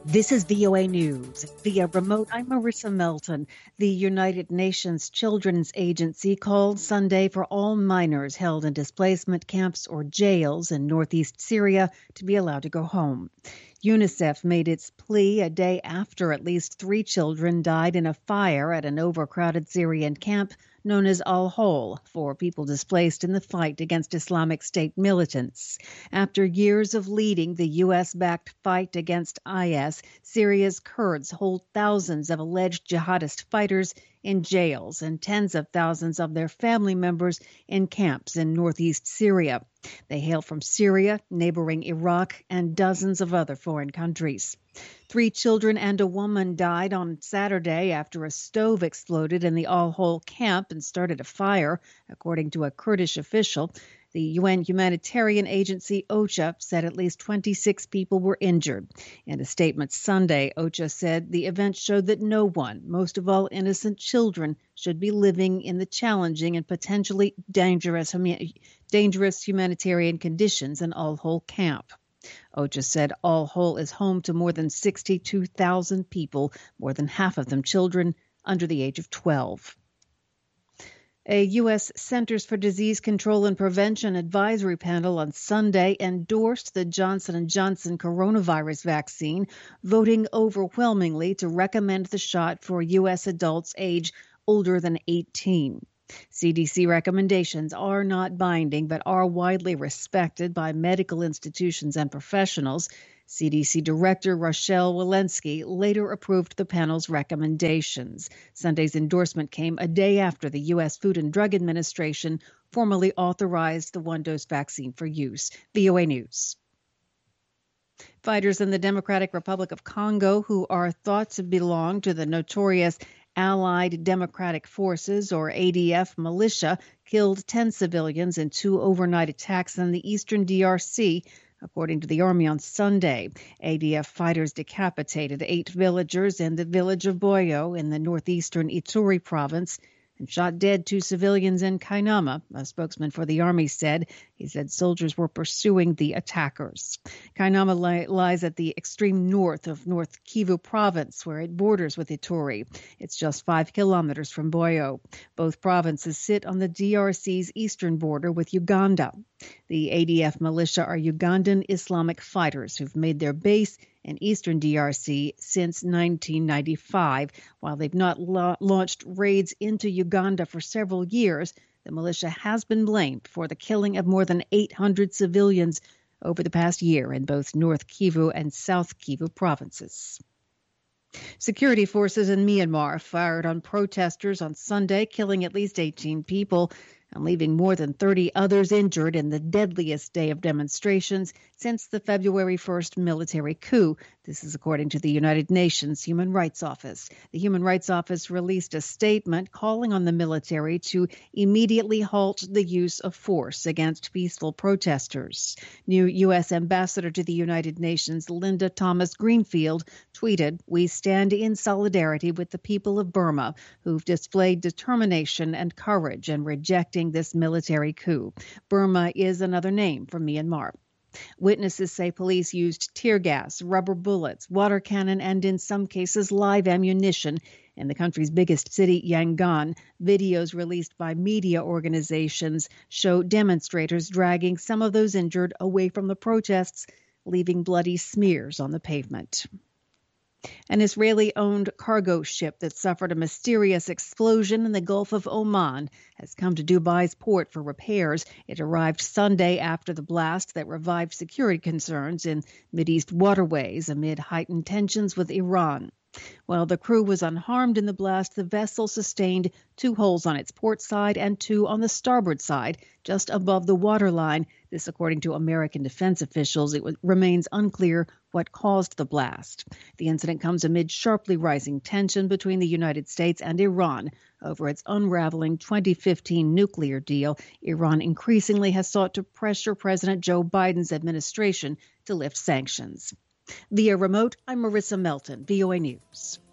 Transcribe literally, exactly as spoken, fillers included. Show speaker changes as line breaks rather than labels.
This is V O A News. Via remote, I'm Marissa Melton. The United Nations Children's Agency called Sunday for all minors held in displacement camps or jails in northeast Syria to be allowed to go home. UNICEF made its plea a day after at least three children died in a fire at an overcrowded Syrian camp known as Al-Hol for people displaced in the fight against Islamic State militants. After years of leading the U S-backed fight against I S, Syria's Kurds hold thousands of alleged jihadist fighters in jails and tens of thousands of their family members in camps in northeast Syria. They hail from Syria, neighboring Iraq, and dozens of other foreign countries. Three children and a woman died on Saturday after a stove exploded in the Al-Hol camp and started a fire, according to a Kurdish official. The U N humanitarian agency OCHA said at least twenty-six people were injured. In a statement Sunday, OCHA said the event showed that no one, most of all innocent children, should be living in the challenging and potentially dangerous, dangerous humanitarian conditions in Al-Hol camp. OCHA said Al-Hol is home to more than sixty-two thousand people, more than half of them children under the age of twelve. A U S Centers for Disease Control and Prevention advisory panel on Sunday endorsed the Johnson and Johnson coronavirus vaccine, voting overwhelmingly to recommend the shot for U S adults age older than eighteen. C D C recommendations are not binding but are widely respected by medical institutions and professionals. C D C Director Rochelle Walensky later approved the panel's recommendations. Sunday's endorsement came a day after the U S Food and Drug Administration formally authorized the one-dose vaccine for use. V O A News. Fighters in the Democratic Republic of Congo, who are thought to belong to the notorious Allied Democratic Forces, or A D F militia, killed ten civilians in two overnight attacks in the eastern D R C, according to the Army on Sunday. A D F fighters decapitated eight villagers in the village of Boyo in the northeastern Ituri province and shot dead two civilians in Kainama, a spokesman for the Army said. He said soldiers were pursuing the attackers. Kainama li- lies at the extreme north of North Kivu province, where it borders with Ituri. It's just five kilometers from Boyo. Both provinces sit on the D R C's eastern border with Uganda. The A D F militia are Ugandan Islamic fighters who've made their base in eastern D R C since nineteen ninety-five. While they've not la- launched raids into Uganda for several years, the militia has been blamed for the killing of more than eight hundred civilians over the past year in both North Kivu and South Kivu provinces. Security forces in Myanmar fired on protesters on Sunday, killing at least eighteen people and leaving more than thirty others injured in the deadliest day of demonstrations since the February first military coup. This is according to the United Nations Human Rights Office. The Human Rights Office released a statement calling on the military to immediately halt the use of force against peaceful protesters. New U S Ambassador to the United Nations Linda Thomas-Greenfield tweeted, "We stand in solidarity with the people of Burma who've displayed determination and courage in rejecting this military coup. Burma is another name for Myanmar." Witnesses say police used tear gas, rubber bullets, water cannon, and in some cases live ammunition in the country's biggest city, Yangon. Videos released by media organizations show demonstrators dragging some of those injured away from the protests, leaving bloody smears on the pavement. An Israeli-owned cargo ship that suffered a mysterious explosion in the Gulf of Oman has come to Dubai's port for repairs. It arrived Sunday after the blast that revived security concerns in Mideast waterways amid heightened tensions with Iran. While the crew was unharmed in the blast, the vessel sustained two holes on its port side and two on the starboard side, just above the waterline. This, according to American defense officials. It w- remains unclear what caused the blast. The incident comes amid sharply rising tension between the United States and Iran over its unraveling twenty fifteen nuclear deal. Iran increasingly has sought to pressure President Joe Biden's administration to lift sanctions. Via remote, I'm Marissa Melton, V O A News.